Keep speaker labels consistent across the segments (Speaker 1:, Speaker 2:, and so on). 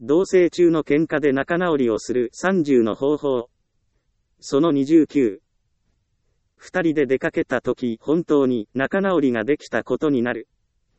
Speaker 1: 同棲中の喧嘩で仲直りをする30の方法。その29。二人で出かけたとき本当に仲直りができたことになる。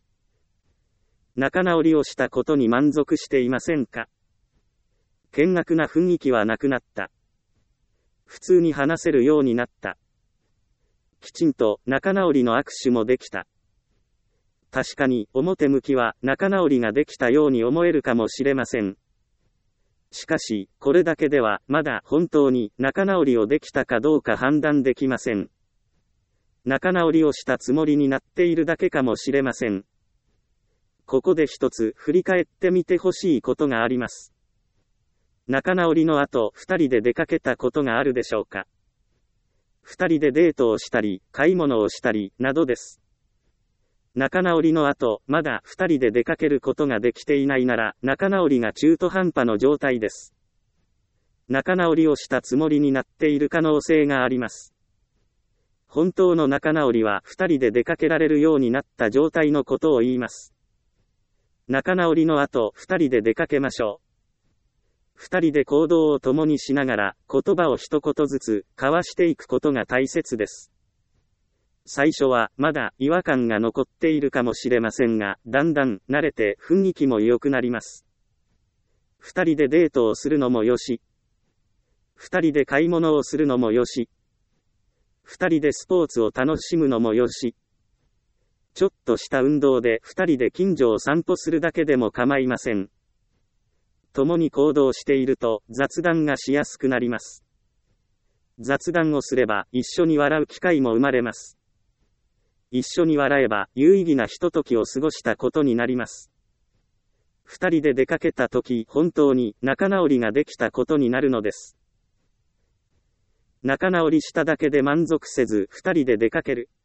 Speaker 1: 仲直りをしたことに満足していませんか？険悪な雰囲気はなくなった。普通に話せるようになった。きちんと仲直りの握手もできた。確かに表向きは仲直りができたように思えるかもしれません。しかし、これだけではまだ本当に仲直りをできたかどうか判断できません。仲直りをしたつもりになっているだけかもしれません。ここで一つ振り返ってみてほしいことがあります。仲直りの後、二人で出かけたことがあるでしょうか？二人でデートをしたり、買い物をしたり、などです。仲直りの後、まだ二人で出かけることができていないなら、仲直りが中途半端の状態です。仲直りをしたつもりになっている可能性があります。本当の仲直りは二人で出かけられるようになった状態のことを言います。仲直りの後、二人で出かけましょう。二人で行動を共にしながら、言葉を一言ずつ交わしていくことが大切です。最初はまだ違和感が残っているかもしれませんが、だんだん慣れて雰囲気も良くなります。二人でデートをするのもよし、二人で買い物をするのもよし、二人でスポーツを楽しむのもよし、ちょっとした運動で二人で近所を散歩するだけでも構いません。共に行動していると雑談がしやすくなります。雑談をすれば一緒に笑う機会も生まれます。一緒に笑えば有意義なひとときを過ごしたことになります。二人で出かけたとき本当に仲直りができたことになるのです。仲直りしただけで満足せず二人で出かける。